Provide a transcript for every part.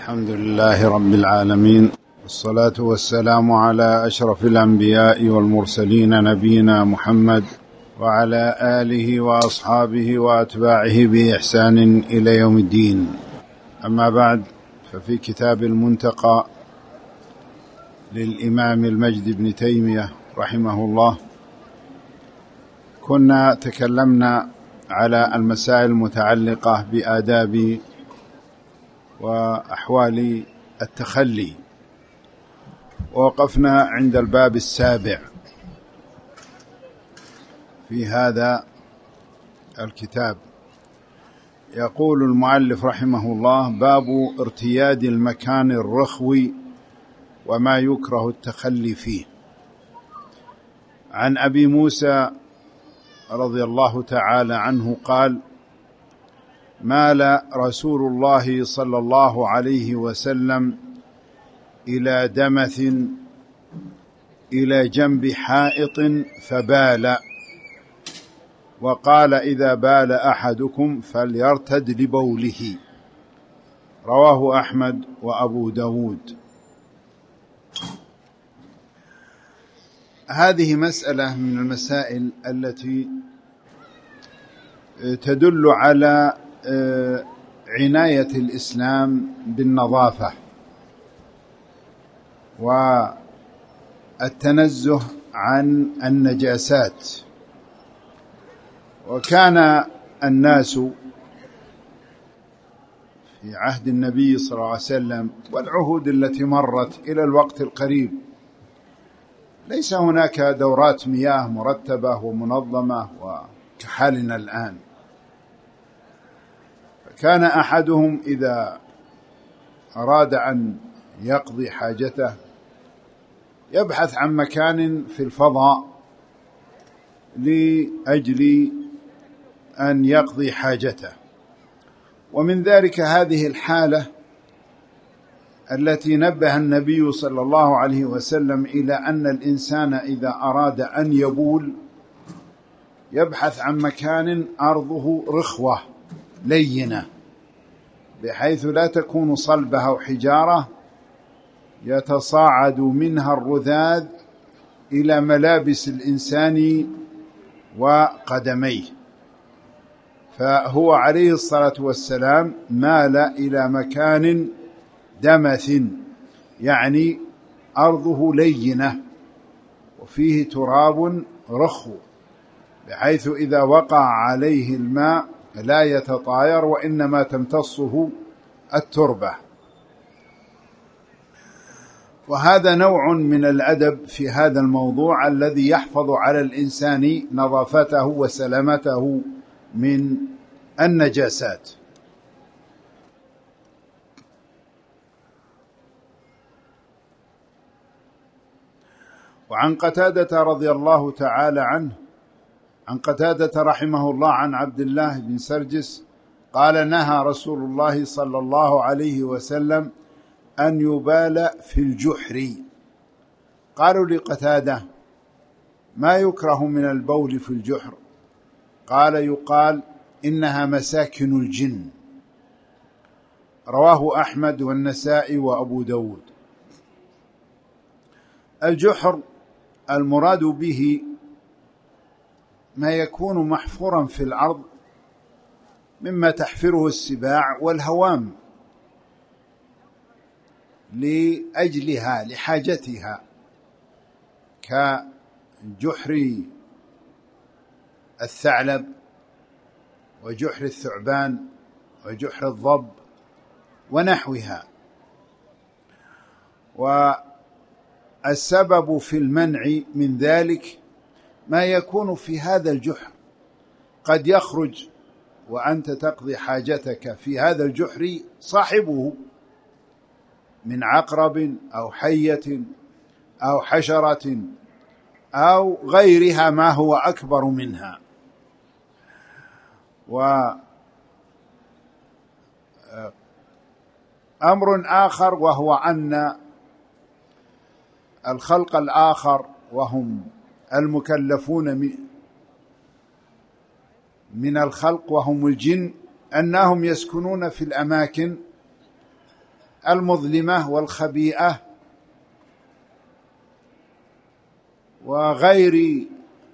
الحمد لله رب العالمين، والصلاة والسلام على أشرف الأنبياء والمرسلين نبينا محمد وعلى آله وأصحابه وأتباعه بإحسان إلى يوم الدين. أما بعد، ففي كتاب المنتقى للإمام المجد بن تيمية رحمه الله كنا تكلمنا على المسائل المتعلقة بآداب وأحوال التخلي، ووقفنا عند الباب السابع في هذا الكتاب. يقول المؤلف رحمه الله: باب ارتياد المكان الرخو وما يكره التخلي فيه. عن أبي موسى رضي الله تعالى عنه قال: مال رسول الله صلى الله عليه وسلم إلى دمث إلى جنب حائط فبال، وقال: إذا بال أحدكم فليرتد لبوله. رواه أحمد وأبو داود. هذه مسألة من المسائل التي تدل على عناية الإسلام بالنظافة والتنزه عن النجاسات. وكان الناس في عهد النبي صلى الله عليه وسلم والعهود التي مرت إلى الوقت القريب ليس هناك دورات مياه مرتبة ومنظمة وكحالنا الآن. كان أحدهم إذا أراد أن يقضي حاجته يبحث عن مكان في الفضاء لأجل أن يقضي حاجته، ومن ذلك هذه الحالة التي نبه النبي صلى الله عليه وسلم إلى أن الإنسان إذا أراد أن يبول يبحث عن مكان أرضه رخوة لينة، بحيث لا تكون صلبة أو حجارة يتصاعد منها الرذاذ إلى ملابس الإنسان وقدميه. فهو عليه الصلاة والسلام مال إلى مكان دمث، يعني أرضه لينة وفيه تراب رخو، بحيث إذا وقع عليه الماء لا يتطاير وإنما تمتصه التربة. وهذا نوع من الأدب في هذا الموضوع الذي يحفظ على الإنسان نظافته وسلامته من النجاسات. وعن قتادة رضي الله تعالى عنه، عن قتادة رحمه الله، عن عبد الله بن سرجس قال: نهى رسول الله صلى الله عليه وسلم أن يبال في الجحر. قالوا لقتادة: ما يكره من البول في الجحر؟ قال: يقال إنها مساكن الجن. رواه أحمد والنسائي وأبو داود. الجحر المراد به ما يكون محفورا في الأرض مما تحفره السباع والهوام لأجلها لحاجتها، كجحر الثعلب وجحر الثعبان وجحر الضب ونحوها. والسبب في المنع من ذلك ما يكون في هذا الجحر، قد يخرج وأنت تقضي حاجتك في هذا الجحر صاحبه من عقرب أو حية أو حشرة أو غيرها ما هو أكبر منها. وأمر آخر وهو أن الخلق الآخر وهم المكلفون من الخلق وهم الجن أنهم يسكنون في الأماكن المظلمة والخبيئة وغير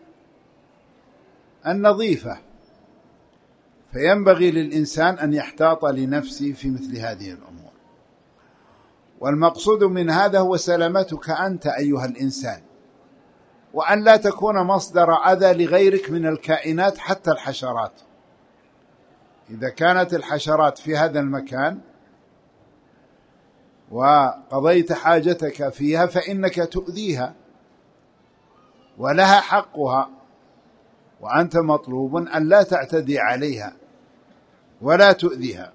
النظيفة، فينبغي للإنسان أن يحتاط لنفسه في مثل هذه الأمور. والمقصود من هذا هو سلامتك أنت أيها الإنسان، وأن لا تكون مصدر أذى لغيرك من الكائنات حتى الحشرات. إذا كانت الحشرات في هذا المكان وقضيت حاجتك فيها فإنك تؤذيها ولها حقها، وأنت مطلوب أن لا تعتدي عليها ولا تؤذيها.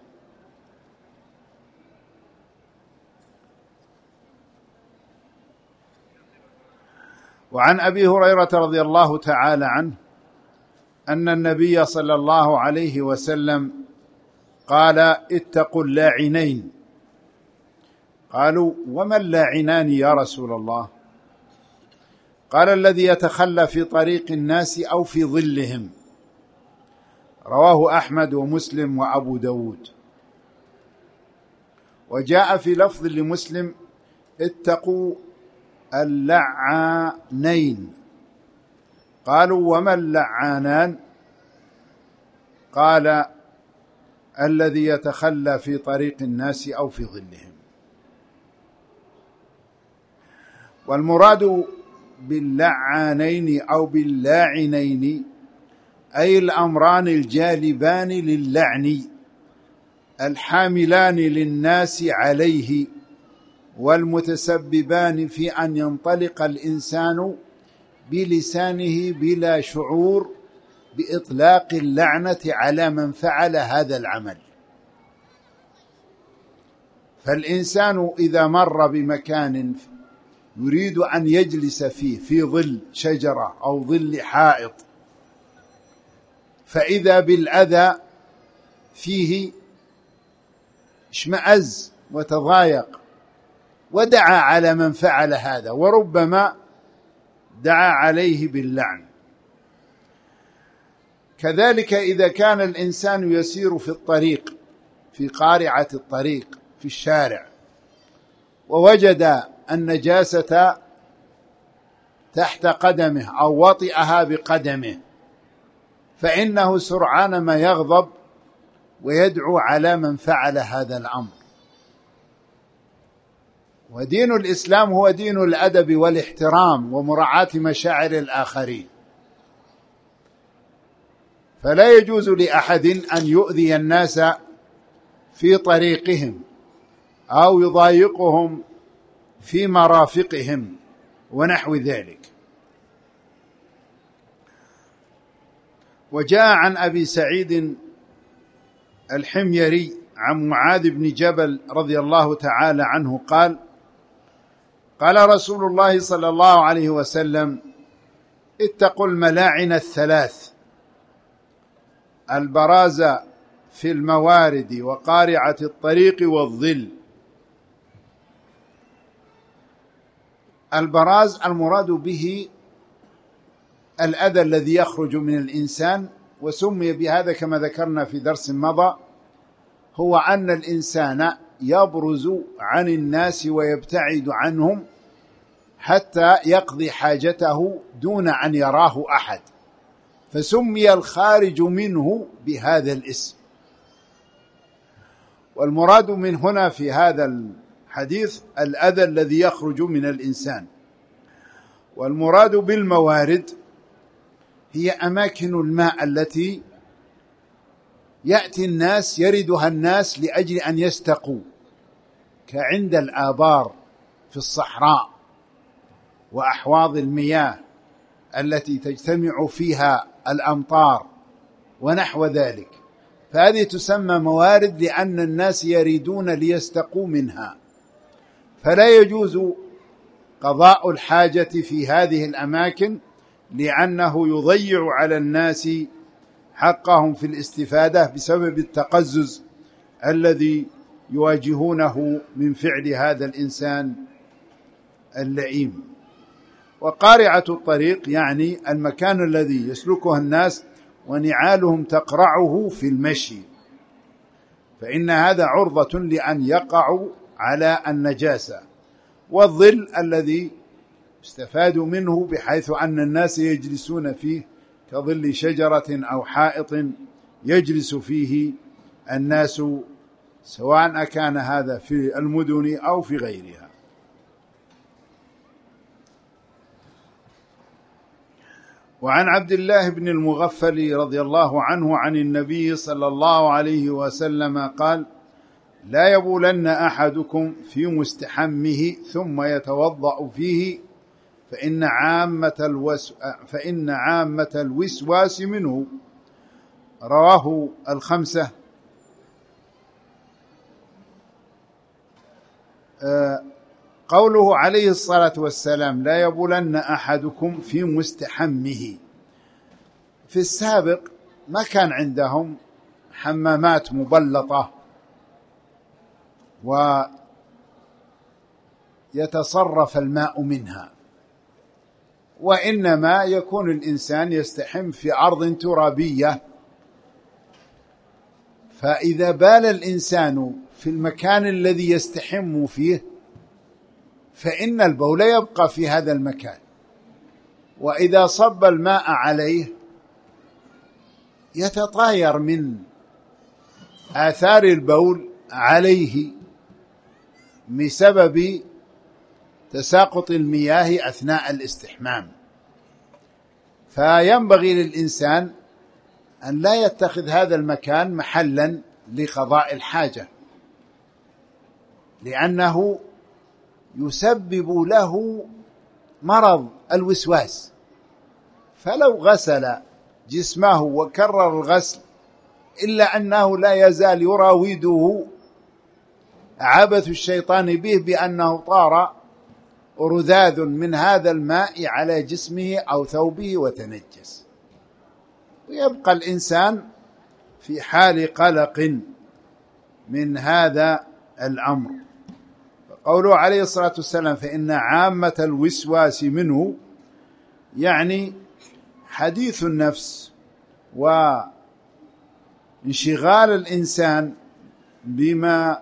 وعن أبي هريرة رضي الله تعالى عنه أن النبي صلى الله عليه وسلم قال: اتقوا اللاعنين. قالوا: وما اللاعنان يا رسول الله؟ قال: الذي يتخلى في طريق الناس أو في ظلهم. رواه أحمد ومسلم وأبو داود. وجاء في لفظ لمسلم: اتقوا اللعانين. قالوا: وما اللعانان؟ قال: الذي يتخلى في طريق الناس أو في ظلهم. والمراد باللعانين أو باللاعنين أي الأمران الجالبان للعن الحاملان للناس عليه والمتسببان في أن ينطلق الإنسان بلسانه بلا شعور بإطلاق اللعنة على من فعل هذا العمل. فالإنسان إذا مر بمكان يريد أن يجلس فيه في ظل شجرة أو ظل حائط، فإذا بالأذى فيه اشمأز وتضايق ودعا على من فعل هذا، وربما دعا عليه باللعن. كذلك إذا كان الإنسان يسير في الطريق، في قارعة الطريق في الشارع، ووجد النجاسة تحت قدمه أو وطئها بقدمه، فإنه سرعان ما يغضب ويدعو على من فعل هذا الأمر. ودين الإسلام هو دين الأدب والاحترام ومراعاة مشاعر الآخرين، فلا يجوز لأحد أن يؤذي الناس في طريقهم أو يضايقهم في مرافقهم ونحو ذلك. وجاء عن أبي سعيد الحميري عن معاذ بن جبل رضي الله تعالى عنه قال: قال رسول الله صلى الله عليه وسلم: اتقوا الملاعن الثلاث: البراز في الموارد وقارعة الطريق والظل. البراز المراد به الأذى الذي يخرج من الإنسان، وسمي بهذا كما ذكرنا في درس مضى، هو أن الإنسان يبرز عن الناس ويبتعد عنهم حتى يقضي حاجته دون أن يراه أحد، فسمي الخارج منه بهذا الاسم. والمراد من هنا في هذا الحديث الأذى الذي يخرج من الإنسان. والمراد بالموارد هي أماكن الماء التي يأتي الناس يردها الناس لأجل أن يستقوا، كعند الآبار في الصحراء وأحواض المياه التي تجتمع فيها الأمطار ونحو ذلك، فهذه تسمى موارد لأن الناس يريدون ليستقوا منها، فلا يجوز قضاء الحاجة في هذه الأماكن لأنه يضيع على الناس حقهم في الاستفادة بسبب التقزز الذي يواجهونه من فعل هذا الإنسان اللئيم. وقارعة الطريق يعني المكان الذي يسلكه الناس ونعالهم تقرعه في المشي، فإن هذا عرضة لأن يقعوا على النجاسة. والظل الذي استفاد منه بحيث أن الناس يجلسون فيه كظل شجرة أو حائط يجلس فيه الناس، سواء كان هذا في المدن أو في غيرها. وعن عبد الله بن المغفل رضي الله عنه عن النبي صلى الله عليه وسلم قال: لا يبولن أحدكم في مستحمه ثم يتوضأ فيه فإن عامة الوسواس منه. رواه الخمسة. قوله عليه الصلاة والسلام: لا يبولن أحدكم في مستحمه، في السابق ما كان عندهم حمامات مبلطة ويتصرف الماء منها، وإنما يكون الإنسان يستحم في أرض ترابية، فإذا بال الإنسان في المكان الذي يستحم فيه فإن البول يبقى في هذا المكان، وإذا صب الماء عليه يتطاير من آثار البول عليه بسبب تساقط المياه أثناء الاستحمام. فينبغي للإنسان أن لا يتخذ هذا المكان محلا لقضاء الحاجة، لأنه يسبب له مرض الوسواس. فلو غسل جسمه وكرر الغسل إلا أنه لا يزال يراوده عبث الشيطان به بأنه طار رذاذ من هذا الماء على جسمه أو ثوبه وتنجس، ويبقى الإنسان في حال قلق من هذا الأمر. قوله عليه الصلاة والسلام: فإن عامة الوسواس منه، يعني حديث النفس وانشغال الإنسان بما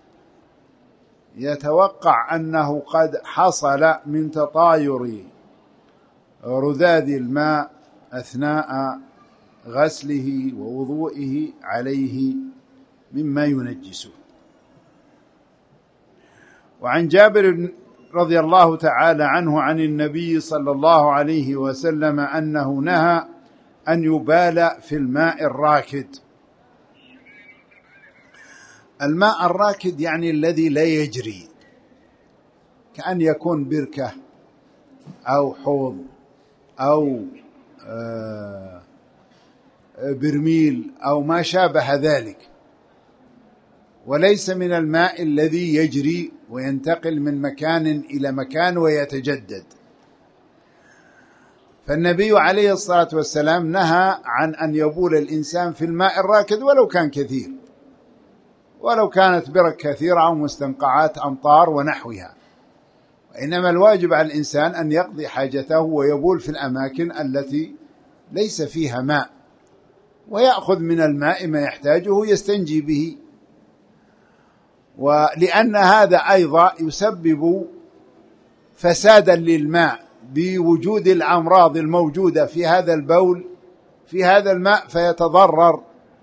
يتوقع أنه قد حصل من تطاير رذاذ الماء أثناء غسله ووضوئه عليه مما ينجسه. وعن جابر رضي الله تعالى عنه عن النبي صلى الله عليه وسلم أنه نهى أن يبال في الماء الراكد. الماء الراكد يعني الذي لا يجري، كأن يكون بركة أو حوض أو برميل أو ما شابه ذلك، وليس من الماء الذي يجري وينتقل من مكان إلى مكان ويتجدد. فالنبي عليه الصلاة والسلام نهى عن أن يبول الإنسان في الماء الراكد ولو كان كثير، ولو كانت برك كثيرة أو مستنقعات أمطار ونحوها، وإنما الواجب على الإنسان أن يقضي حاجته ويبول في الأماكن التي ليس فيها ماء، ويأخذ من الماء ما يحتاجه يستنجي به. ولأن هذا أيضا يسبب فسادا للماء بوجود الأمراض الموجودة في هذا البول في هذا الماء، فيتضرر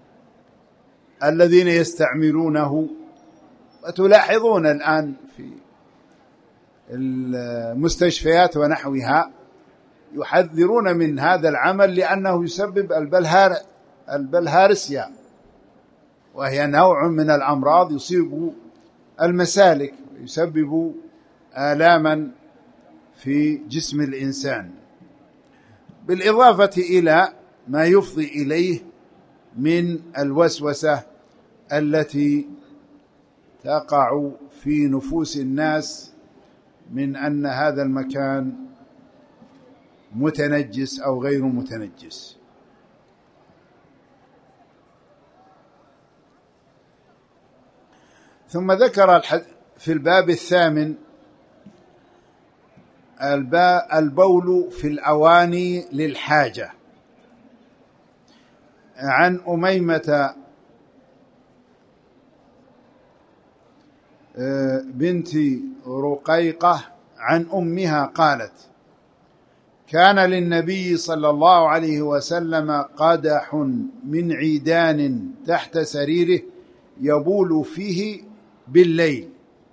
الذين يستعملونه. وتلاحظون الآن في المستشفيات ونحوها يحذرون من هذا العمل لأنه يسبب البلهارسيا، وهي نوع من الأمراض يصيب المسالك ويسبب آلاما في جسم الإنسان، بالإضافة إلى ما يفضي إليه من الوسوسة التي تقع في نفوس الناس من أن هذا المكان متنجس أو غير متنجس. ثم ذكر في الباب الثامن البول في الأواني للحاجة. عن أميمة بنت رقيقة عن أمها قالت: كان للنبي صلى الله عليه وسلم قدح من عيدان تحت سريره يبول فيه بالليل.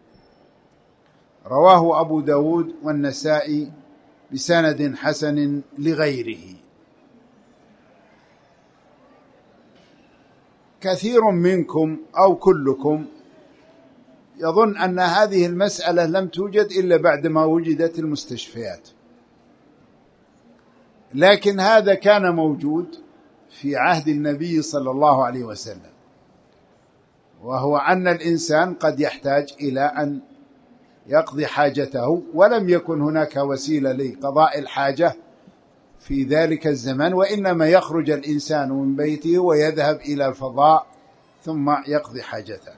رواه أبو داود والنسائي بسند حسن لغيره. كثير منكم أو كلكم يظن أن هذه المسألة لم توجد إلا بعدما وجدت المستشفيات، لكن هذا كان موجود في عهد النبي صلى الله عليه وسلم، وهو أن الإنسان قد يحتاج إلى أن يقضي حاجته ولم يكن هناك وسيلة لقضاء الحاجة في ذلك الزمن، وإنما يخرج الإنسان من بيته ويذهب إلى الفضاء ثم يقضي حاجته.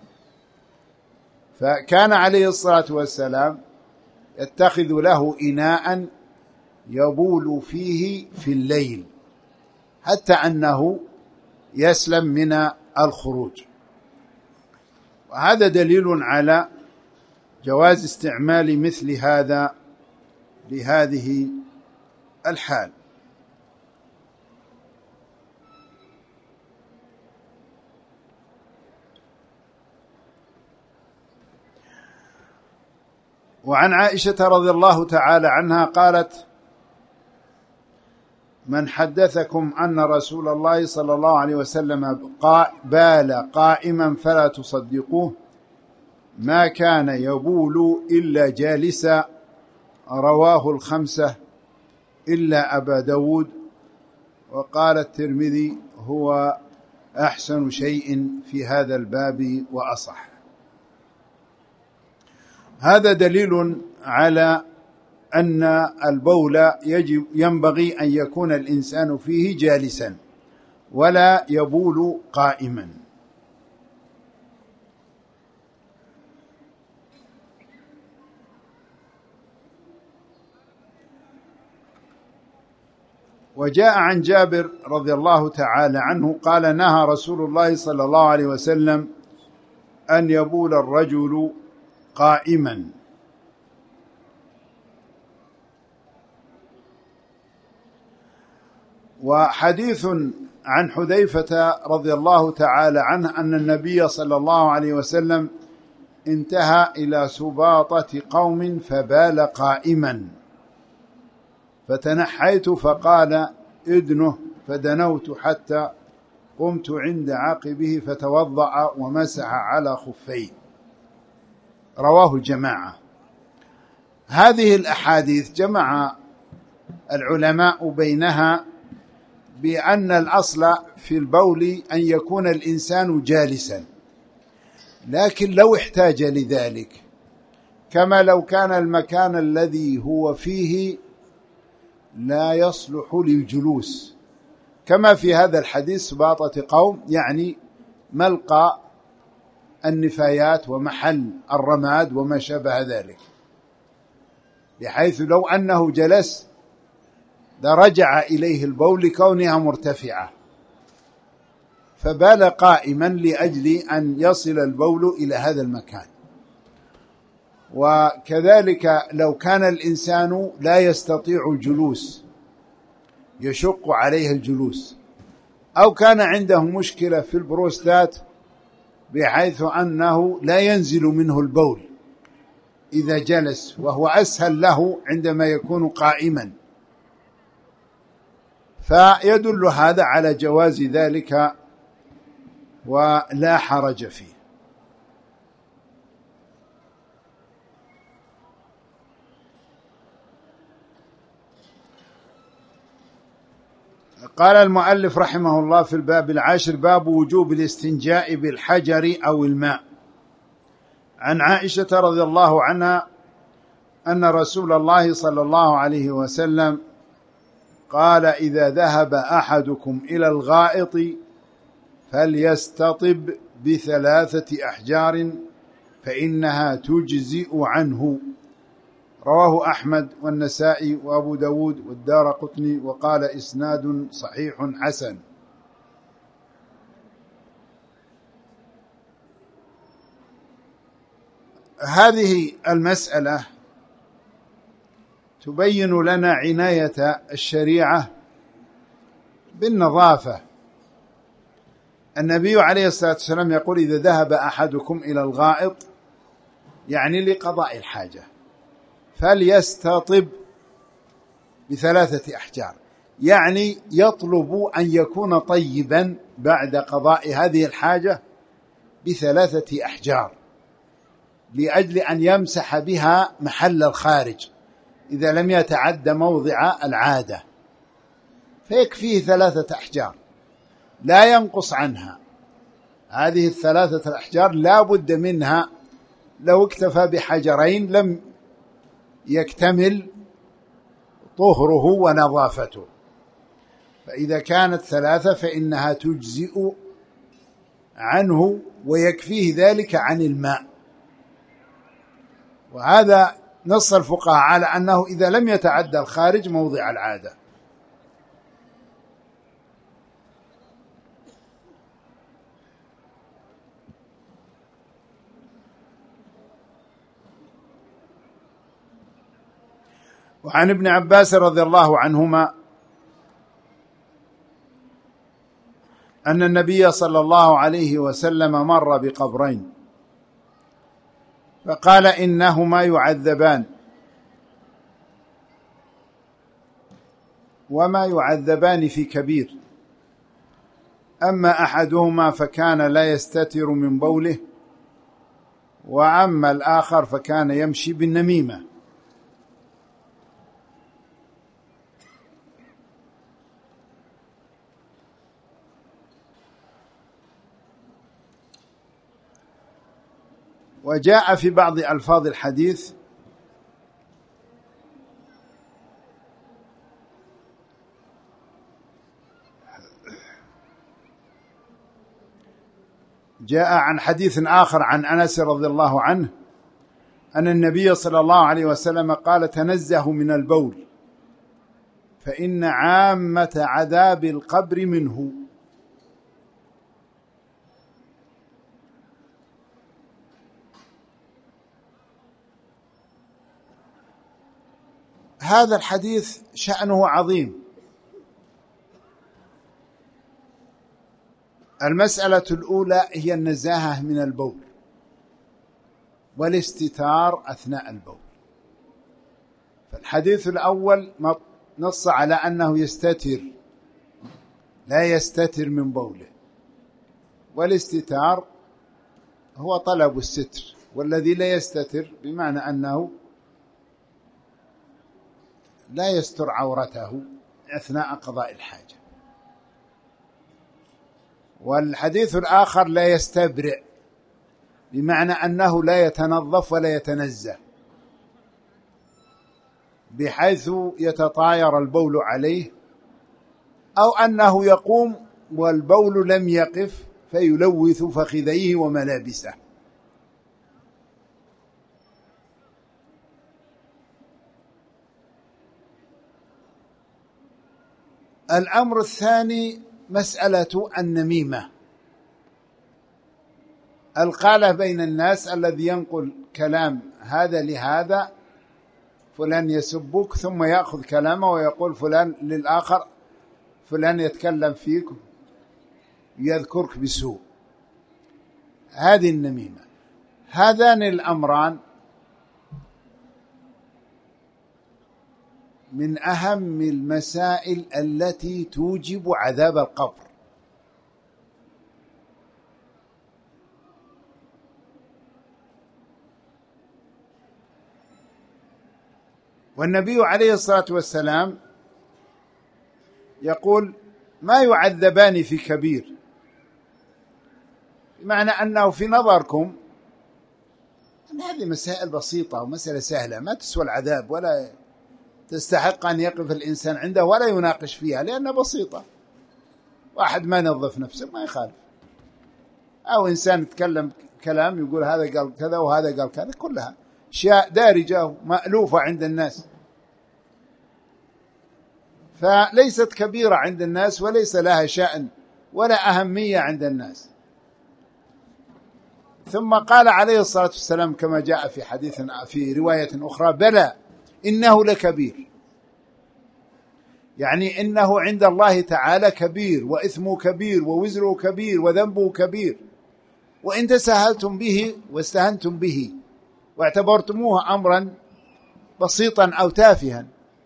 فكان عليه الصلاة والسلام يتخذ له إناء يبول فيه في الليل حتى أنه يسلم من الخروج، وهذا دليل على جواز استعمال مثل هذا لهذه الحال. وعن عائشة رضي الله تعالى عنها قالت: من حدثكم أن رسول الله صلى الله عليه وسلم بال قائما فلا تصدقوه، ما كان يبول إلا جالسا. رواه الخمسة إلا أبا داود. وقال الترمذي: هو أحسن شيء في هذا الباب وأصح. هذا دليل على أن البول ينبغي أن يكون الإنسان فيه جالسا ولا يبول قائما. وجاء عن جابر رضي الله تعالى عنه قال: نهى رسول الله صلى الله عليه وسلم أن يبول الرجل قائما. وحديث عن حذيفة رضي الله تعالى عنه أن النبي صلى الله عليه وسلم انتهى إلى سباطة قوم فبال قائما، فتنحيت فقال: ادنه، فدنوت حتى قمت عند عقبه فتوضأ ومسح على خفيه. رواه الجماعة. هذه الأحاديث جمع العلماء بينها بأن الأصل في البول أن يكون الإنسان جالسا، لكن لو احتاج لذلك، كما لو كان المكان الذي هو فيه لا يصلح للجلوس، كما في هذا الحديث سباطة قوم، يعني ملقى النفايات ومحل الرماد وما شابه ذلك، بحيث لو أنه جلس لرجع إليه البول لكونها مرتفعة، فبال قائما لأجل أن يصل البول إلى هذا المكان. وكذلك لو كان الإنسان لا يستطيع الجلوس، يشق عليه الجلوس، أو كان عنده مشكلة في البروستات بحيث أنه لا ينزل منه البول إذا جلس، وهو أسهل له عندما يكون قائما، فيدل هذا على جواز ذلك ولا حرج فيه. قال المؤلف رحمه الله في الباب 10: باب وجوب الاستنجاء بالحجر أو الماء. عن عائشة رضي الله عنها أن رسول الله صلى الله عليه وسلم قال: إذا ذهب أحدكم إلى الغائط فليستطب ب3 أحجار فإنها تجزئ عنه. رواه أحمد والنسائي وأبو داود والدارقطني، وقال: إسناد صحيح حسن. هذه المسألة تبين لنا عناية الشريعة بالنظافة. النبي عليه الصلاة والسلام يقول: إذا ذهب أحدكم إلى الغائط، يعني لقضاء الحاجة، فليستطب ب3 أحجار، يعني يطلب أن يكون طيبا بعد قضاء هذه الحاجة ب3 أحجار، لأجل أن يمسح بها محل الخارج إذا لم يتعد موضع العادة، فيكفيه 3 أحجار لا ينقص عنها. هذه 3 أحجار لا بد منها، لو اكتفى بحجرين لم يكتمل طهره ونظافته، فإذا كانت 3 فإنها تجزئ عنه ويكفيه ذلك عن الماء. وهذا نص الفقهاء على أنه إذا لم يتعدى الخارج موضع العادة. وعن ابن عباس رضي الله عنهما أن النبي صلى الله عليه وسلم مر بقبرين فقال: إنهما يعذبان، وما يعذبان في كبير، أما أحدهما فكان لا يستتر من بوله، وأما الآخر فكان يمشي بالنميمة. وجاء في بعض ألفاظ الحديث: جاء عن حديث آخر عن أنس رضي الله عنه أن النبي صلى الله عليه وسلم قال: تنزهوا من البول فإن عامة عذاب القبر منه. هذا الحديث شأنه عظيم. المسألة الأولى هي النزاهة من البول والاستتار أثناء البول. فالحديث الأول نص على أنه يستتر، لا يستتر من بوله، والاستتار هو طلب الستر، والذي لا يستتر بمعنى أنه لا يستر عورته أثناء قضاء الحاجة. والحديث الآخر لا يستبرئ، بمعنى أنه لا يتنظف ولا يتنزه بحيث يتطاير البول عليه، أو أنه يقوم والبول لم يقف فيلوث فخذيه وملابسه. الأمر الثاني مسألة النميمة، القالة بين الناس الذي ينقل كلام هذا لهذا، فلان يسبك ثم يأخذ كلامه ويقول فلان للآخر: فلان يتكلم فيك يذكرك بسوء. هذه النميمة. هذان الأمران من أهم المسائل التي توجب عذاب القبر. والنبي عليه الصلاة والسلام يقول: ما يعذبان في كبير، بمعنى أنه في نظركم أن هذه مسائل بسيطة ومسألة سهلة ما تسوى العذاب ولا تستحق أن يقف الإنسان عنده ولا يناقش فيها، لأنها بسيطة. واحد ما ينظف نفسه ما يخالف، أو إنسان يتكلم كلام يقول هذا قال كذا وهذا قال كذا، كلها أشياء دارجة ومألوفة عند الناس، فليست كبيرة عند الناس وليس لها شأن ولا أهمية عند الناس. ثم قال عليه الصلاة والسلام كما جاء في حديث في رواية أخرى: بلى إنه لكبير، يعني إنه عند الله تعالى كبير، وإثمه كبير، ووزره كبير، وذنبه كبير، وإن تساهلتم به واستهنتم به واعتبرتموه أمرا بسيطا أو تافها،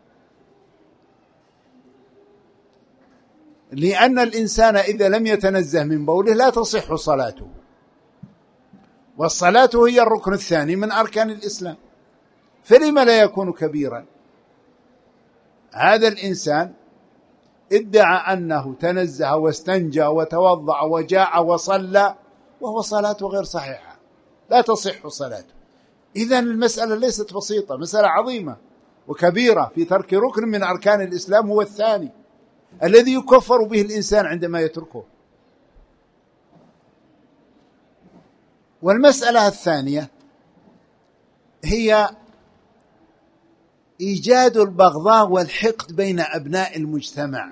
لأن الإنسان إذا لم يتنزه من بوله لا تصح صلاته، والصلاة هي الركن الثاني من أركان الإسلام، فلما لا يكون كبيرا؟ هذا الإنسان ادعى أنه تنزه واستنجى وتوضأ وجاء وصلى وهو صلاته غير صحيحة، لا تصح صلاته. إذن المسألة ليست بسيطة، مسألة عظيمة وكبيرة في ترك ركن من أركان الإسلام، هو الثاني الذي يكفر به الإنسان عندما يتركه. والمسألة الثانية هي إيجاد البغضاء والحقد بين أبناء المجتمع.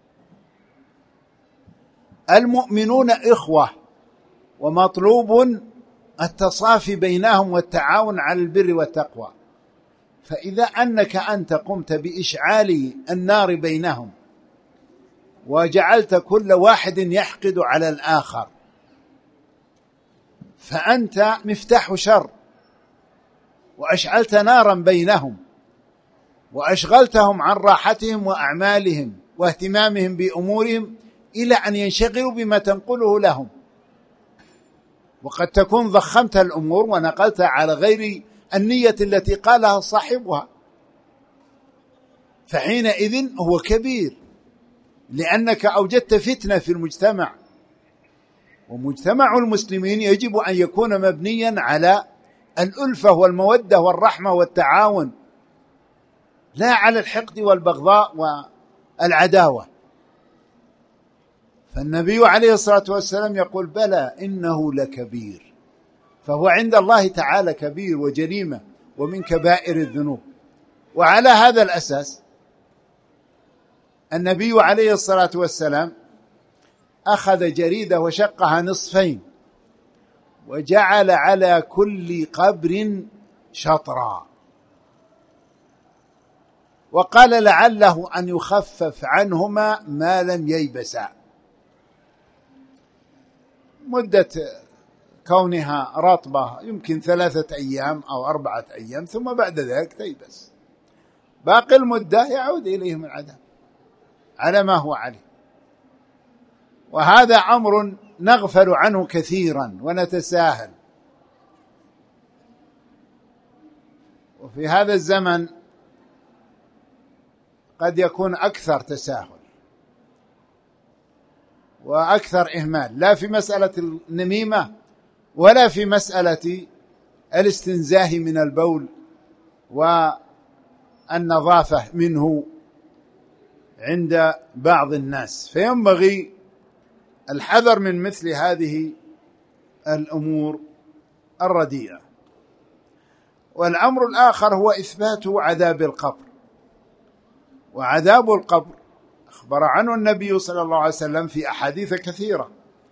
المؤمنون إخوة، ومطلوب التصافي بينهم والتعاون على البر والتقوى، فإذا أنت قمت بإشعال النار بينهم وجعلت كل واحد يحقد على الآخر، فأنت مفتاح شر، وأشعلت نارا بينهم، وأشغلتهم عن راحتهم وأعمالهم واهتمامهم بأمورهم إلى أن ينشغلوا بما تنقله لهم، وقد تكون ضخمت الأمور ونقلت على غير النية التي قالها صاحبها، فحينئذ هو كبير، لأنك أوجدت فتنة في المجتمع. ومجتمع المسلمين يجب أن يكون مبنيا على الألفة والمودة والرحمة والتعاون، لا على الحقد والبغضاء والعداوة. فالنبي عليه الصلاة والسلام يقول: بلى إنه لكبير، فهو عند الله تعالى كبير وجريمة ومن كبائر الذنوب. وعلى هذا الأساس النبي عليه الصلاة والسلام أخذ جريدة وشقها نصفين، وجعل على كل قبر شطرا، وقال لعله أن يخفف عنهما ما لم ييبسا، مدة كونها رطبة يمكن 3 أيام أو 4 أيام، ثم بعد ذلك تيبس، باقي المدة يعود إليهم العذاب على ما هو عليه. وهذا أمر نغفل عنه كثيرا ونتساهل، وفي هذا الزمن قد يكون أكثر تساهل وأكثر إهمال، لا في مسألة النميمة ولا في مسألة الاستنزاه من البول والنظافة منه عند بعض الناس، فينبغي الحذر من مثل هذه الأمور الرديئة. والأمر الآخر هو إثبات عذاب القبر. وعذاب القبر أخبر عنه النبي صلى الله عليه وسلم في أحاديث كثيرة،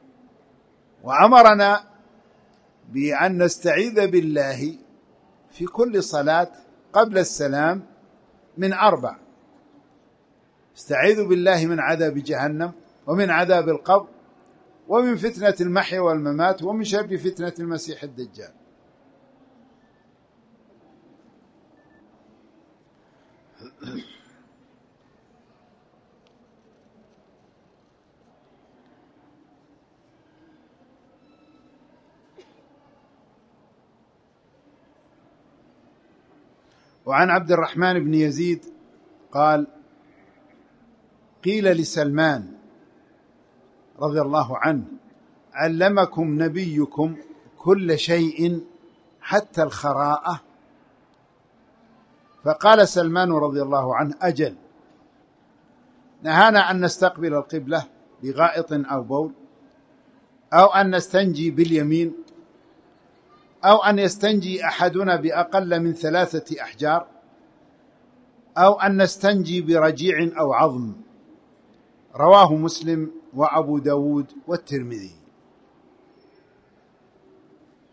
وأمرنا بأن نستعيذ بالله في كل صلاة قبل السلام من 4: استعيذ بالله من عذاب جهنم، ومن عذاب القبر، ومن فتنة المحيا والممات، ومن شر فتنة المسيح الدجال. وعن عبد الرحمن بن يزيد قال: قيل لسلمان رضي الله عنه: علمكم نبيكم كل شيء حتى الخراءة؟ فقال سلمان رضي الله عنه: أجل، نهانا أن نستقبل القبلة بغائط أو بول، أو أن نستنجي باليمين، أو أن يستنجي أحدنا بأقل من 3 أحجار، أو أن نستنجي برجيع أو عظم. رواه مسلم وأبو داود والترمذي.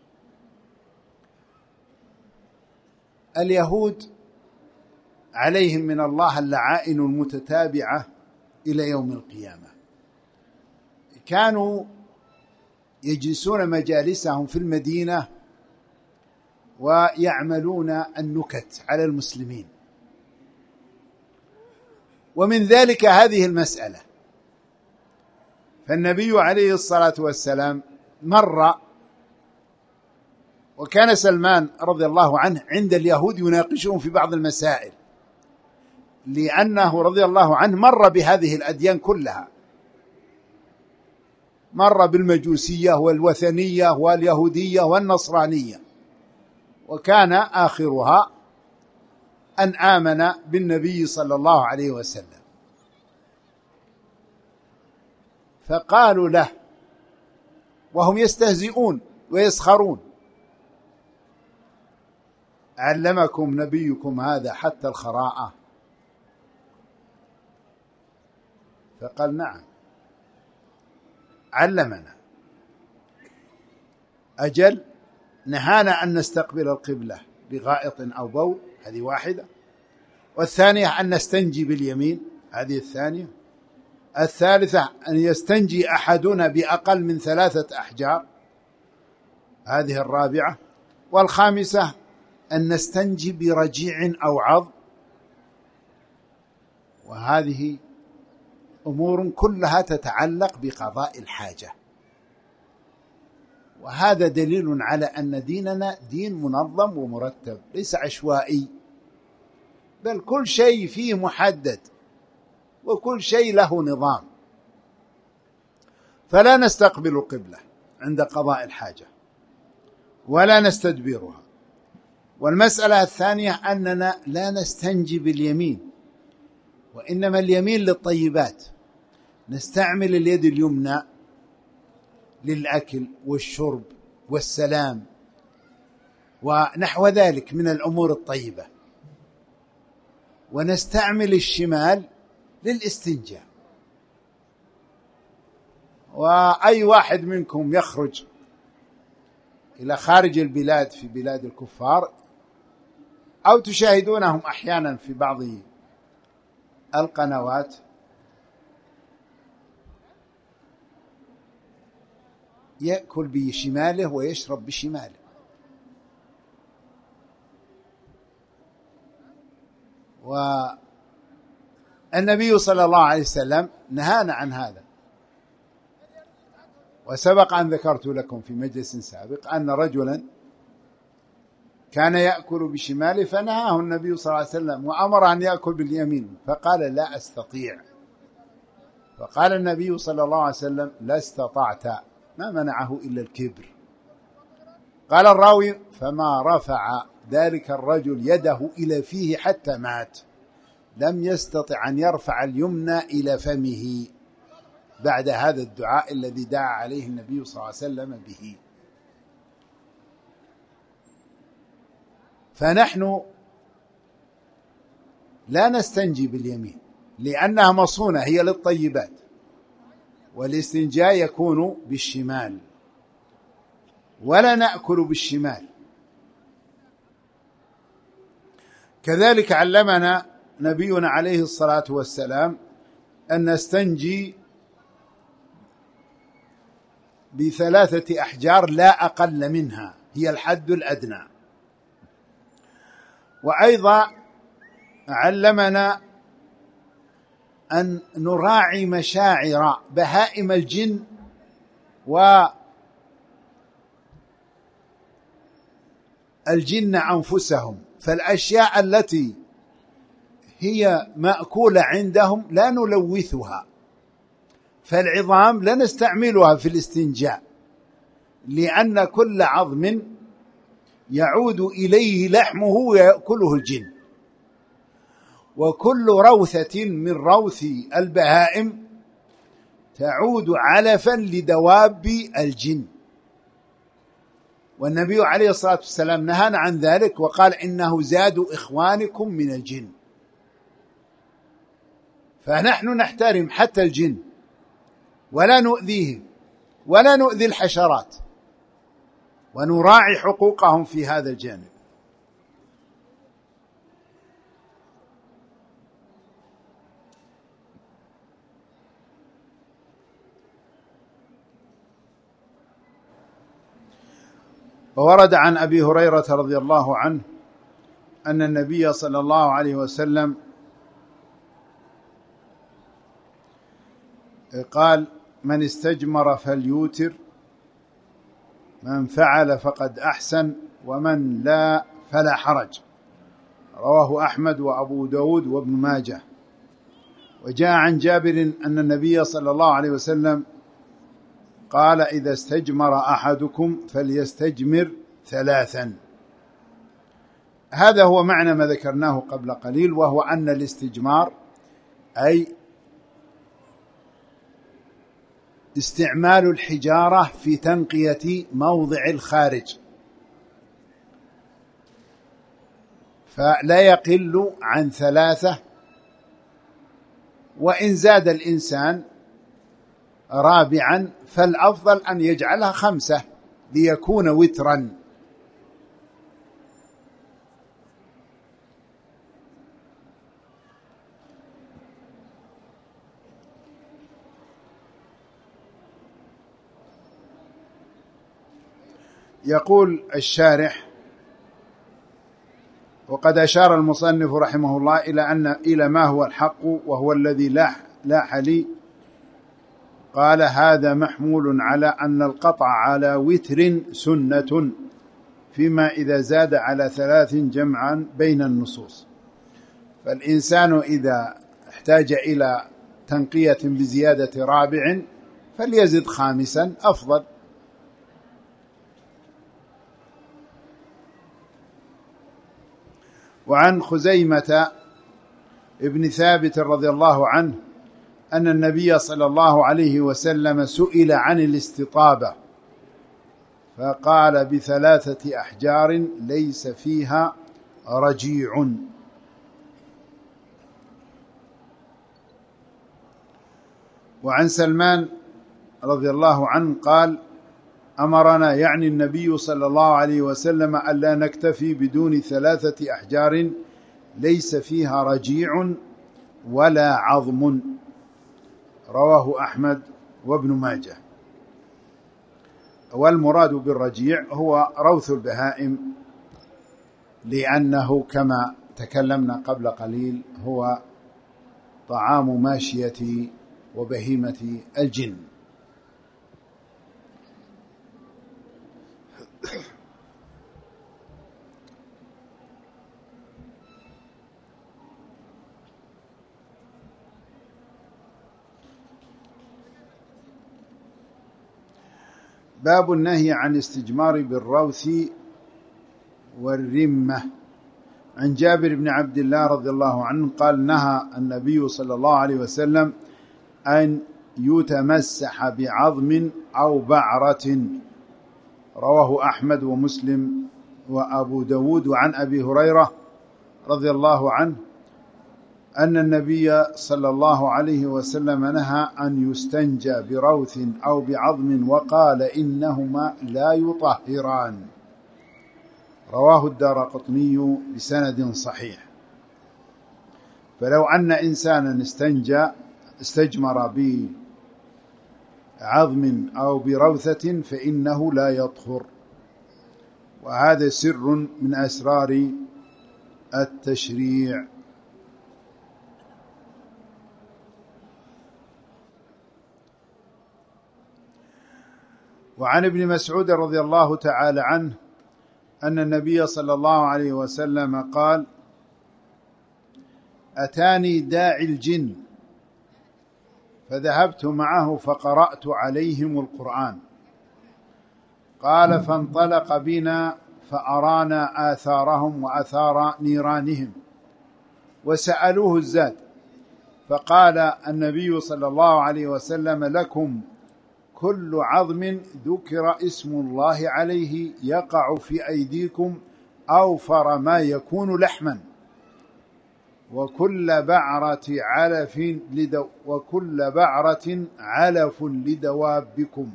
اليهود عليهم من الله اللعائن المتتابعة إلى يوم القيامة. كانوا يجلسون مجالسهم في المدينة ويعملون النكت على المسلمين، ومن ذلك هذه المسألة. فالنبي عليه الصلاة والسلام مر، وكان سلمان رضي الله عنه عند اليهود يناقشهم في بعض المسائل، لأنه رضي الله عنه مر بهذه الأديان كلها، مر بالمجوسية والوثنية واليهودية والنصرانية، وكان آخرها أن آمن بالنبي صلى الله عليه وسلم. فقالوا له وهم يستهزئون ويسخرون: علمكم نبيكم هذا حتى الخراءة؟ فقال: نعم علمنا. أجل، نهانا أن نستقبل القبلة بغائط أو بول، هذه واحدة. والثانية أن نستنجي باليمين، هذه الثانية. الثالثة أن يستنجي أحدنا بأقل من 3 أحجار، هذه الرابعة. والخامسة أن نستنجي برجيع أو عظم، وهذه أمور كلها تتعلق بقضاء الحاجة. وهذا دليل على أن ديننا دين منظم ومرتب، ليس عشوائي، بل كل شيء فيه محدد وكل شيء له نظام. فلا نستقبل القبلة عند قضاء الحاجة ولا نستدبرها. والمسألة الثانية أننا لا نستنجي باليمين، وإنما اليمين للطيبات، نستعمل اليد اليمنى للأكل والشرب والسلام ونحو ذلك من الأمور الطيبة، ونستعمل الشمال للاستنجاء. وأي واحد منكم يخرج إلى خارج البلاد في بلاد الكفار، أو تشاهدونهم أحيانا في بعض القنوات، يأكل بشماله ويشرب بشماله. والنبي صلى الله عليه وسلم نهانا عن هذا. وسبق أن ذكرت لكم في مجلس سابق أن رجلا كان يأكل بشماله، فنهاه النبي صلى الله عليه وسلم وأمر أن يأكل باليمين، فقال: لا أستطيع. فقال النبي صلى الله عليه وسلم: لا استطعت، ما منعه إلا الكبر. قال الراوي: فما رفع ذلك الرجل يده إلى فيه حتى مات، لم يستطع أن يرفع اليمنى إلى فمه بعد هذا الدعاء الذي دعا عليه النبي صلى الله عليه وسلم به. فنحن لا نستنجي باليمين لأنها مصونة، هي للطيبات، والاستنجاء يكون بالشمال، ولا نأكل بالشمال. كذلك علمنا نبينا عليه الصلاة والسلام أن نستنجي ب3 أحجار لا أقل منها، هي الحد الأدنى. وأيضا علمنا أن نراعي مشاعر بهائم الجن والجن أنفسهم، فالأشياء التي هي مأكولة عندهم لا نلوثها، فالعظام لا نستعملها في الاستنجاء، لأن كل عظم يعود إليه لحمه ويأكله الجن، وكل روثة من روث البهائم تعود علفا لدواب الجن. والنبي عليه الصلاة والسلام نهانا عن ذلك وقال: إنه زاد إخوانكم من الجن. فنحن نحترم حتى الجن ولا نؤذيهم ولا نؤذي الحشرات، ونراعي حقوقهم في هذا الجانب. وورد عن أبي هريرة رضي الله عنه أن النبي صلى الله عليه وسلم قال: من استجمر فليوتر، من فعل فقد أحسن، ومن لا فلا حرج. رواه أحمد وأبو داود وابن ماجه. وجاء عن جابر أن النبي صلى الله عليه وسلم قال: إذا استجمر أحدكم فليستجمر 3. هذا هو معنى ما ذكرناه قبل قليل، وهو أن الاستجمار أي استعمال الحجارة في تنقية موضع الخارج، فلا يقل عن 3، وإن زاد الإنسان رابعا فالأفضل أن يجعلها 5 ليكون وترا. يقول الشارح: وقد أشار المصنف رحمه الله إلى ما هو الحق وهو الذي لاح لي. قال: هذا محمول على أن القطع على وتر سنة، فيما إذا زاد على 3 جمعا بين النصوص. فالإنسان إذا احتاج إلى تنقية بزيادة رابع فليزد 5 أفضل. وعن خزيمة ابن ثابت رضي الله عنه أن النبي صلى الله عليه وسلم سئل عن الاستطابة فقال: ب3 أحجار ليس فيها رجيع. وعن سلمان رضي الله عنه قال: أمرنا، يعني النبي صلى الله عليه وسلم، ألا نكتفي بدون 3 أحجار ليس فيها رجيع ولا عظم. رواه أحمد وابن ماجه. والمراد بالرجيع هو روث البهائم، لأنه كما تكلمنا قبل قليل هو طعام ماشية وبهيمة الجن. باب النهي عن الاستجمار بالروث والرمة. عن جابر بن عبد الله رضي الله عنه قال: نهى النبي صلى الله عليه وسلم أن يتمسح بعظم أو بعرة. رواه أحمد ومسلم وأبو داود. وعن أبي هريرة رضي الله عنه أن النبي صلى الله عليه وسلم نهى أن يستنجى بروث أو بعظم، وقال: إنهما لا يطهران. رواه الدارقطني بسند صحيح. فلو أن إنسانا استجمر بعظم أو بروثة فإنه لا يطهر، وهذا سر من أسرار التشريع. وعن ابن مسعود رضي الله تعالى عنه أن النبي صلى الله عليه وسلم قال: أتاني داعي الجن فذهبت معه فقرأت عليهم القرآن. قال: فانطلق بنا فأرانا آثارهم وآثار نيرانهم وسألوه الزاد، فقال النبي صلى الله عليه وسلم: لكم كل عظم ذكر اسم الله عليه يقع في أيديكم أوفر ما يكون لحما، وكل بعرة علف لدوابكم.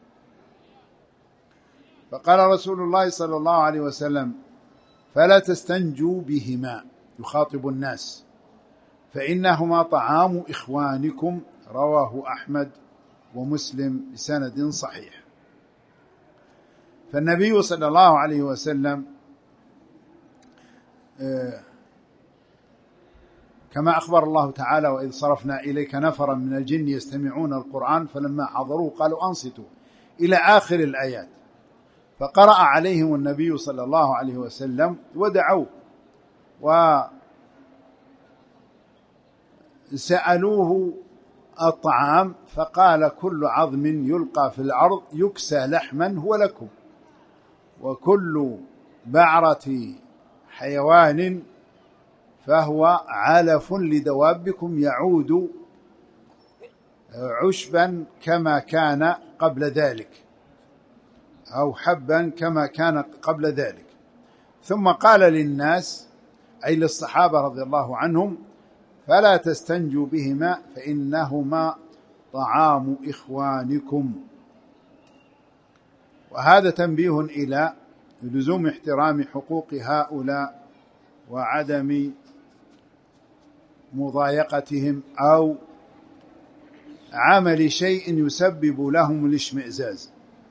فقال رسول الله صلى الله عليه وسلم: فلا تستنجوا بهما، يخاطب الناس، فإنهما طعام إخوانكم. رواه أحمد ومسلم بسند صحيح. فالنبي صلى الله عليه وسلم كما أخبر الله تعالى: وإذ صرفنا إليك نفرا من الجن يستمعون القرآن فلما حضروه قالوا أنصتوا إلى آخر الآيات. فقرأ عليهم النبي صلى الله عليه وسلم ودعوه وسألوه الطعام، فقال: كل عظم يلقى في الأرض يكسى لحما هو لكم، وكل بعرة حيوان فهو علف لدوابكم يعود عشبا كما كان قبل ذلك، أو حبا كما كان قبل ذلك. ثم قال للناس، أي للصحابة رضي الله عنهم: فلا تستنجوا بهما فإنهما طعام إخوانكم. وهذا تنبيه إلى لزوم احترام حقوق هؤلاء وعدم مضايقتهم أو عمل شيء يسبب لهم الاشمئزاز.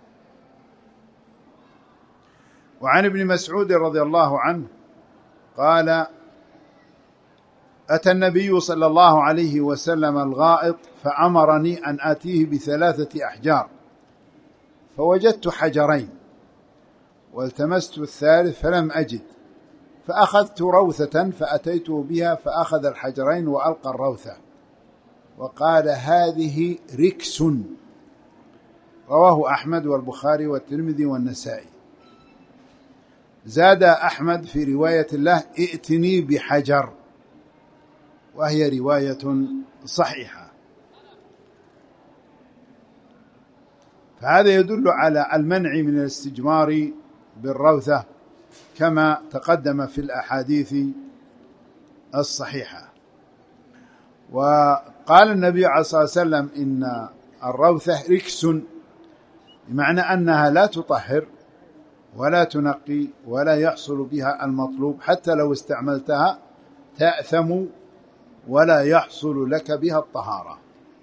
وعن ابن مسعود رضي الله عنه قال: أتى النبي صلى الله عليه وسلم الغائط فأمرني أن آتيه ب3 أحجار، فوجدت حجرين والتمست الثالث فلم أجد، فأخذت روثة فأتيته بها فأخذ الحجرين وألقى الروثة، وقال: هذه ركس. رواه أحمد والبخاري والترمذي والنسائي. زاد أحمد في رواية له: ائتني بحجر، وهي رواية صحيحة. فهذا يدل على المنع من الاستجمار بالروثة كما تقدم في الأحاديث الصحيحة. وقال النبي عليه الصلاة والسلام: إن الروثة ركس، بمعنى أنها لا تطهر ولا تنقي ولا يحصل بها المطلوب، حتى لو استعملتها تأثم ولا يحصل لك بها الطهارة.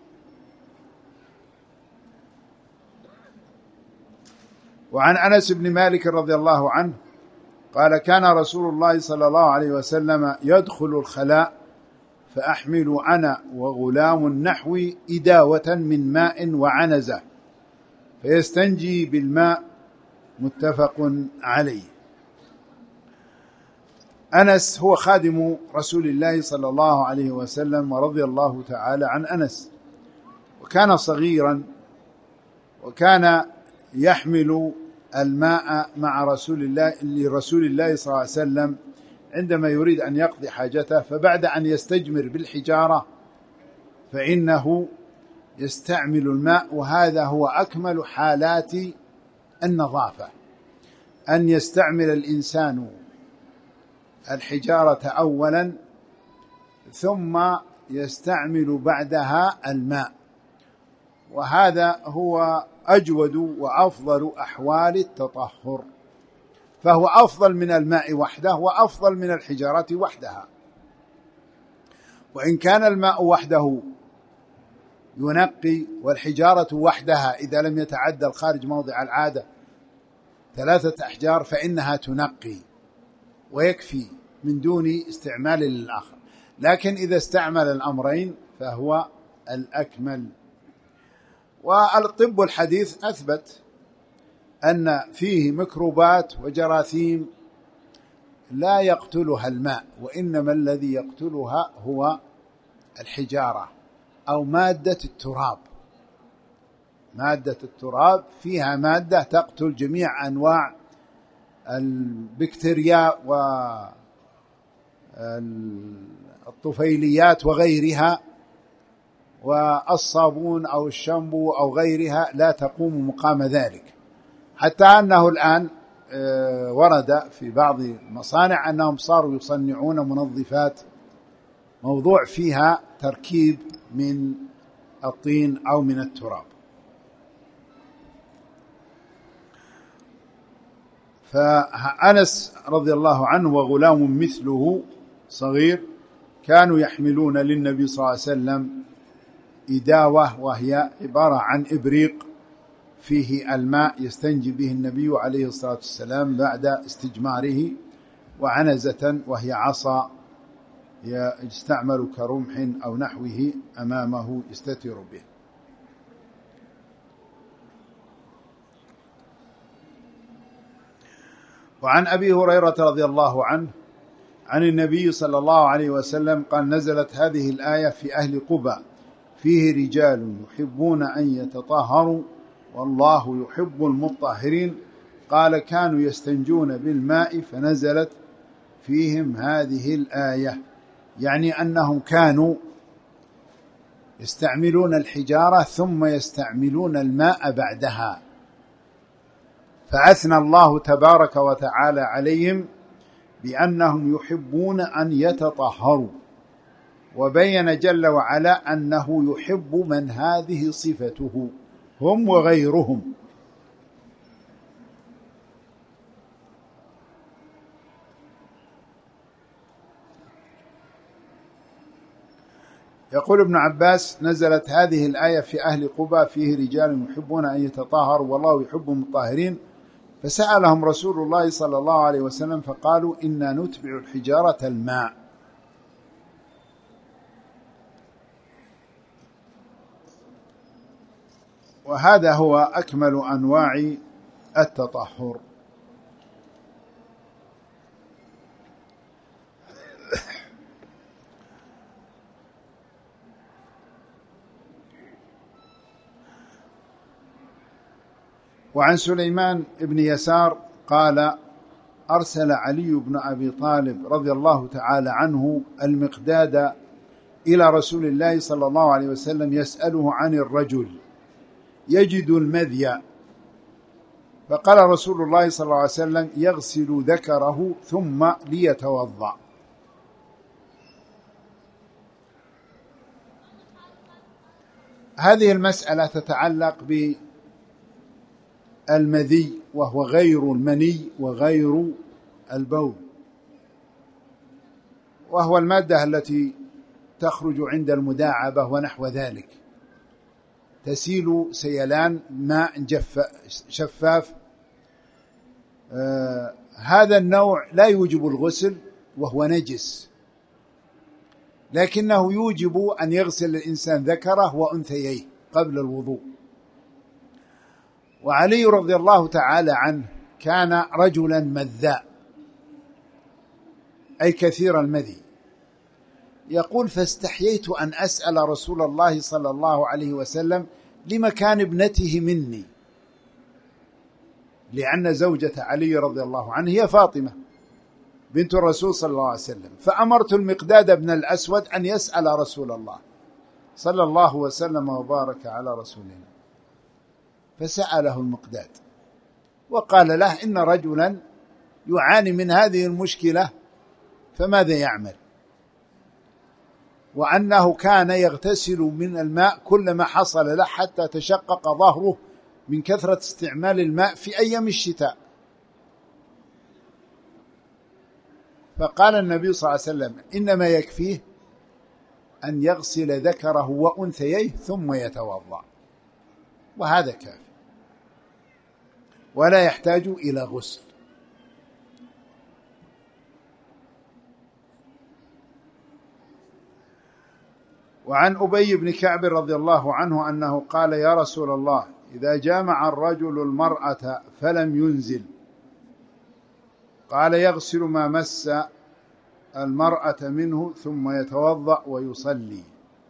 وعن أنس بن مالك رضي الله عنه قال: كان رسول الله صلى الله عليه وسلم يدخل الخلاء فأحمل أنا وغلام نحوي إداوة من ماء وعنزة فيستنجي بالماء، متفق عليه. أنس هو خادم رسول الله صلى الله عليه وسلم، ورضي الله تعالى عن أنس. وكان صغيرا، وكان يحمل الماء مع لرسول الله صلى الله عليه وسلم عندما يريد أن يقضي حاجته، فبعد أن يستجمر بالحجارة فإنه يستعمل الماء. وهذا هو أكمل حالات النظافة، أن يستعمل الإنسان الحجارة أولا ثم يستعمل بعدها الماء، وهذا هو أجود وأفضل أحوال التطهر، فهو أفضل من الماء وحده وأفضل من الحجارة وحدها. وإن كان الماء وحده ينقي، والحجارة وحدها إذا لم يتعدى الخارج موضع العادة 3 أحجار فإنها تنقي ويكفي من دون استعمال للآخر. لكن إذا استعمل الأمرين فهو الأكمل. والطب الحديث أثبت أن فيه ميكروبات وجراثيم لا يقتلها الماء، وإنما الذي يقتلها هو الحجارة أو مادة التراب. مادة التراب فيها مادة تقتل جميع أنواع البكتيريا والطفيليات وغيرها، والصابون أو الشامبو أو غيرها لا تقوم مقام ذلك. حتى أنه الآن ورد في بعض المصانع أنهم صاروا يصنعون منظفات موضوع فيها تركيب من الطين أو من التراب. فأنس رضي الله عنه وغلام مثله صغير كانوا يحملون للنبي صلى الله عليه وسلم إداوة، وهي عبارة عن إبريق فيه الماء يستنجي به النبي عليه الصلاة والسلام بعد استجماره، وعنزة وهي عصا يستعمل كرمح أو نحوه أمامه يستتر به. وعن أبي هريرة رضي الله عنه عن النبي صلى الله عليه وسلم قال: نزلت هذه الآية في أهل قبى فيه رجال يحبون أن يتطهروا والله يحب المطهرين، قال: كانوا يستنجون بالماء فنزلت فيهم هذه الآية، يعني أنهم كانوا يستعملون الحجارة ثم يستعملون الماء بعدها، فأثنى الله تبارك وتعالى عليهم بأنهم يحبون أن يتطهروا، وبين جل وعلا أنه يحب من هذه صفته هم وغيرهم. يقول ابن عباس: نزلت هذه الآية في أهل قبى فيه رجال يحبون أن يتطهروا والله يحب المطهرين، فسألهم رسول الله صلى الله عليه وسلم فقالوا: إنا نتبع الحجارة الماء. وهذا هو أكمل أنواع التطهر. وعن سليمان بن يسار قال: أرسل علي بن أبي طالب رضي الله تعالى عنه المقداد إلى رسول الله صلى الله عليه وسلم يسأله عن الرجل يجد المذي، فقال رسول الله صلى الله عليه وسلم: يغسل ذكره ثم ليتوضأ. هذه المسألة تتعلق بالمذي، وهو غير المني وغير البول، وهو المادة التي تخرج عند المداعبة ونحو ذلك، تسيل سيلان ماء شفاف. هذا النوع لا يوجب الغسل وهو نجس، لكنه يوجب أن يغسل الإنسان ذكره وأنثييه قبل الوضوء. وعلي رضي الله تعالى عنه كان رجلا مذاء، أي كثير المذي. يقول: فاستحييت أن أسأل رسول الله صلى الله عليه وسلم لمكان ابنته مني، لأن زوجة علي رضي الله عنه هي فاطمة بنت الرسول صلى الله عليه وسلم، فأمرت المقداد بن الأسود أن يسأل رسول الله صلى الله وسلم وبارك على رسولنا، فسأله المقداد وقال له: إن رجلا يعاني من هذه المشكلة فماذا يعمل؟ وأنه كان يغتسل من الماء كلما حصل له حتى تشقق ظهره من كثرة استعمال الماء في أيام الشتاء. فقال النبي صلى الله عليه وسلم: إنما يكفيه أن يغسل ذكره وأنثييه ثم يتوضأ، وهذا كافي ولا يحتاج إلى غسل. وعن أبي بن كعب رضي الله عنه أنه قال: يا رسول الله، إذا جامع الرجل المرأة فلم ينزل، قال: يغسل ما مس المرأة منه ثم يتوضأ ويصلي.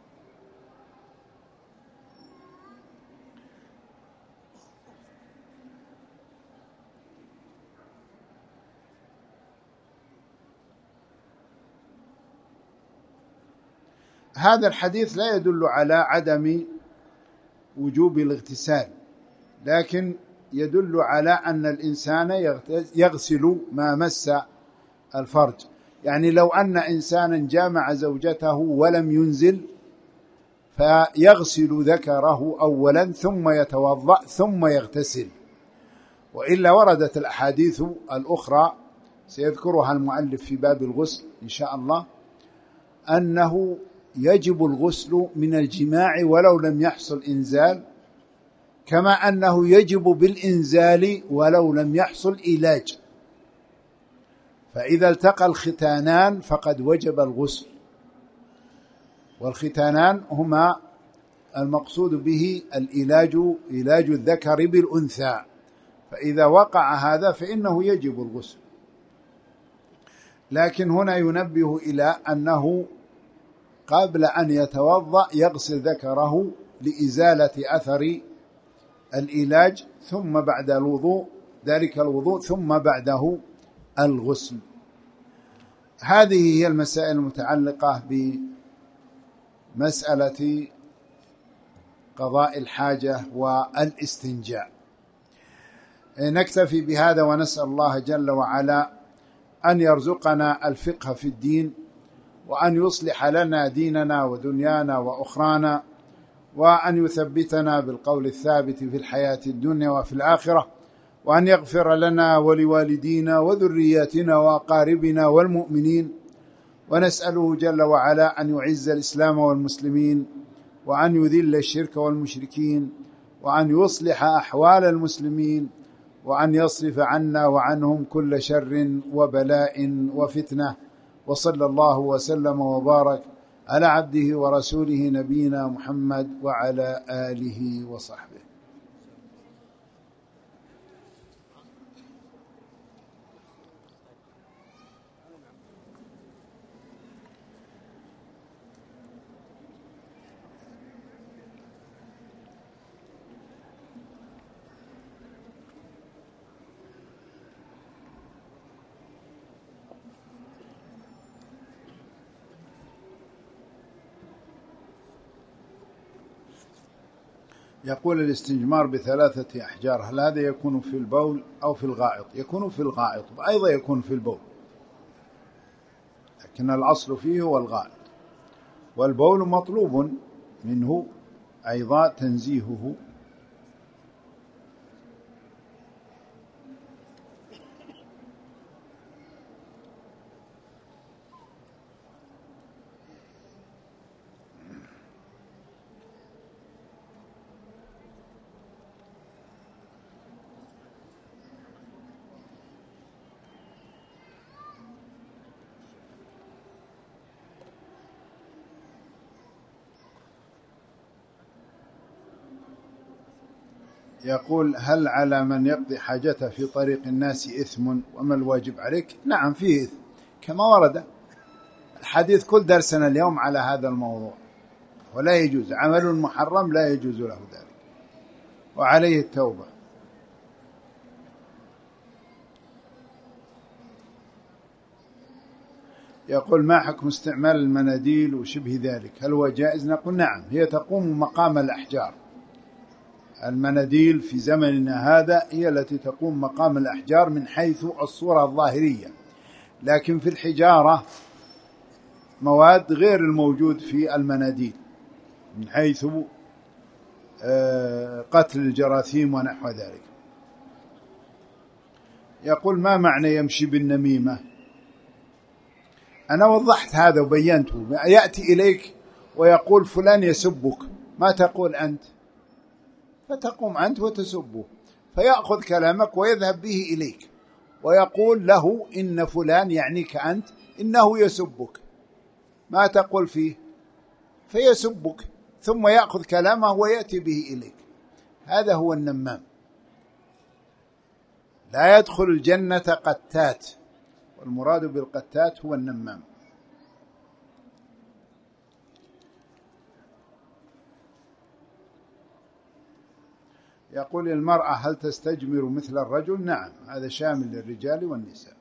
هذا الحديث لا يدل على عدم وجوب الاغتسال، لكن يدل على أن الإنسان يغسل ما مس الفرج. يعني لو أن إنسانا جامع زوجته ولم ينزل فيغسل ذكره أولا ثم يتوضأ ثم يغتسل. وإلا وردت الأحاديث الأخرى سيذكرها المؤلف في باب الغسل إن شاء الله، أنه يجب الغسل من الجماع ولو لم يحصل إنزال، كما أنه يجب بالإنزال ولو لم يحصل إيلاج، فإذا التقى الختانان فقد وجب الغسل، والختانان هما المقصود به علاج الذكر بالأنثى، فإذا وقع هذا فإنه يجب الغسل. لكن هنا ينبه إلى أنه قبل أن يتوضأ يغسل ذكره لإزالة أثر العلاج، ثم بعد الوضوء ثم بعده الغسل. هذه هي المسائل المتعلقة بمسألة قضاء الحاجة والاستنجاء. نكتفي بهذا ونسأل الله جل وعلا أن يرزقنا الفقه في الدين، وأن يصلح لنا ديننا ودنيانا وأخرانا، وأن يثبتنا بالقول الثابت في الحياة الدنيا وفي الآخرة، وأن يغفر لنا ولوالدينا وذرياتنا وأقاربنا والمؤمنين. ونسأله جل وعلا أن يعز الإسلام والمسلمين، وأن يذل الشرك والمشركين، وأن يصلح أحوال المسلمين، وأن يصرف عنا وعنهم كل شر وبلاء وفتنة. وصلى الله وسلم وبارك على عبده ورسوله نبينا محمد وعلى آله وصحبه. يقول الاستجمار بثلاثة أحجار، هل هذا يكون في البول أو في الغائط؟ يكون في الغائط، وأيضا يكون في البول، لكن الأصل فيه هو الغائط، والبول مطلوب منه أيضا تنزيهه. يقول هل على من يقضي حاجته في طريق الناس إثم، وما الواجب عليك؟ نعم فيه إثم كما ورد الحديث كل درسنا اليوم على هذا الموضوع، ولا يجوز عمل محرم، لا يجوز له ذلك، وعليه التوبة. يقول ما حكم استعمال المناديل وشبه ذلك، هل هو جائز؟ نقول نعم، هي تقوم مقام الأحجار. المناديل في زمننا هذا هي التي تقوم مقام الأحجار من حيث الصورة الظاهرية، لكن في الحجارة مواد غير الموجود في المناديل من حيث قتل الجراثيم ونحو ذلك. يقول ما معنى يمشي بالنميمة؟ أنا وضحت هذا وبينته. يأتي إليك ويقول فلان يسبك، ما تقول أنت؟ فتقوم أنت وتسبه، فيأخذ كلامك ويذهب به إليك ويقول له إن فلان يعنيك أنت إنه يسبك، ما تقول فيه؟ فيسبك ثم يأخذ كلامه ويأتي به إليك. هذا هو النمام. لا يدخل الجنة قتات، والمراد بالقتات هو النمام. يقول المرأة هل تستجمر مثل الرجل؟ نعم، هذا شامل للرجال والنساء.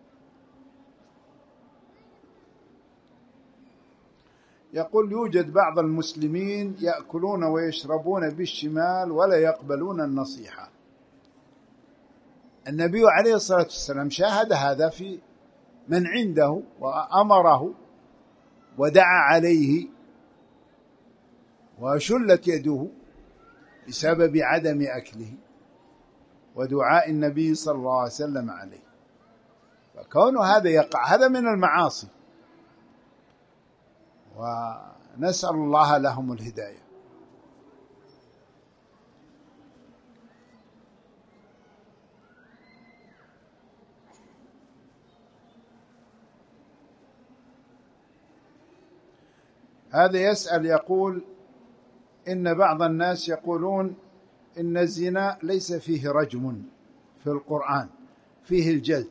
يقول يوجد بعض المسلمين يأكلون ويشربون بالشمال ولا يقبلون النصيحة. النبي عليه الصلاة والسلام شاهد هذا في من عنده وأمره ودعا عليه وشلت يده بسبب عدم أكله ودعاء النبي صلى الله عليه وسلم عليه، فكون هذا يقع هذا من المعاصي، ونسأل الله لهم الهداية. هذا يسأل يقول: إن بعض الناس يقولون إن الزنا ليس فيه رجم في القرآن، فيه الجلد.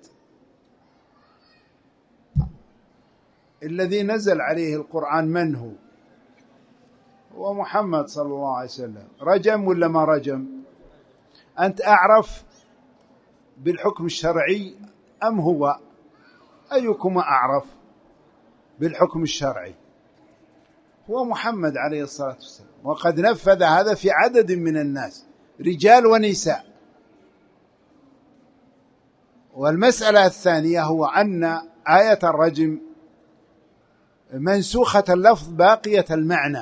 الذي نزل عليه القرآن من هو؟ هو محمد صلى الله عليه وسلم. رجم ولا ما رجم؟ أنت أعرف بالحكم الشرعي أم هو؟ أيكم أعرف بالحكم الشرعي؟ هو محمد عليه الصلاة والسلام، وقد نفذ هذا في عدد من الناس رجال ونساء. والمسألة الثانية هو أن آية الرجم منسوخة اللفظ باقية المعنى،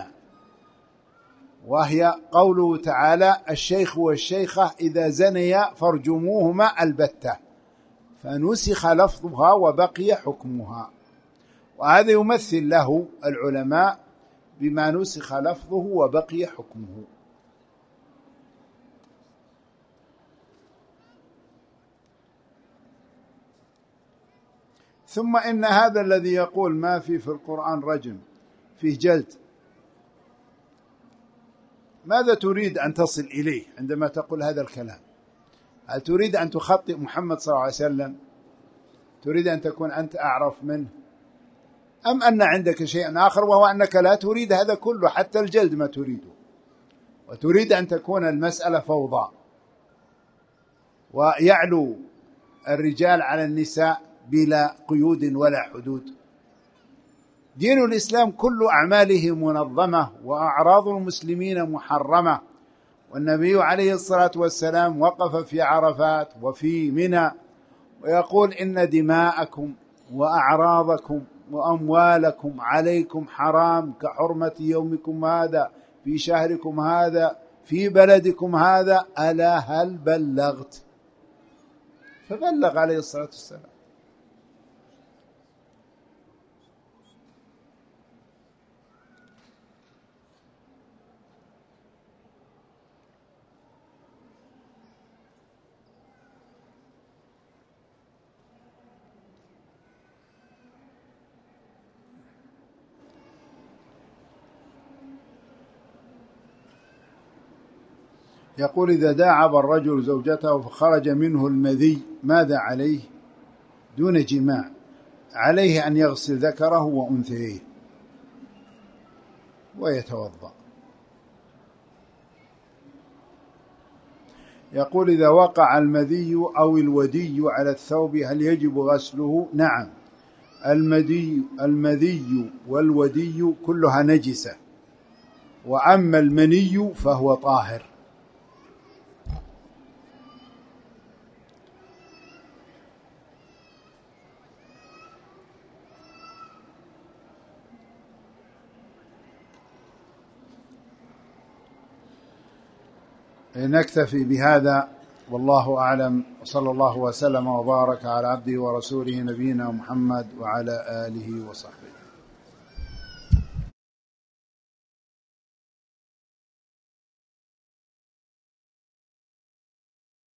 وهي قوله تعالى: الشيخ والشيخة إذا زنيا فارجموهما البتة، فنسخ لفظها وبقي حكمها. وهذا يمثل له العلماء بما نسخ لفظه وبقي حكمه. ثم إن هذا الذي يقول ما في القرآن رجم، فيه جلد، ماذا تريد أن تصل إليه عندما تقول هذا الكلام؟ هل تريد أن تخطئ محمد صلى الله عليه وسلم؟ تريد أن تكون أنت أعرف منه؟ أم أن عندك شيء آخر، وهو أنك لا تريد هذا كله، حتى الجلد ما تريده، وتريد أن تكون المسألة فوضى ويعلو الرجال على النساء بلا قيود ولا حدود؟ دين الإسلام كل أعماله منظمة، وأعراض المسلمين محرمة. والنبي عليه الصلاة والسلام وقف في عرفات وفي منى ويقول: إن دماءكم وأعراضكم وأموالكم عليكم حرام كحرمة يومكم هذا في شهركم هذا في بلدكم هذا، ألا هل بلغت؟ فبلغ عليه الصلاة والسلام. يقول: إذا داعب الرجل زوجته فخرج منه المذي ماذا عليه؟ دون جماع عليه أن يغسل ذكره وأنثيه ويتوضأ. يقول: إذا وقع المذي أو الودي على الثوب هل يجب غسله؟ نعم، المذي والودي كلها نجسة، وأما المني فهو طاهر. نكتفي بهذا والله أعلم، وصلى الله وسلم وبارك على عبده ورسوله نبينا محمد وعلى آله وصحبه.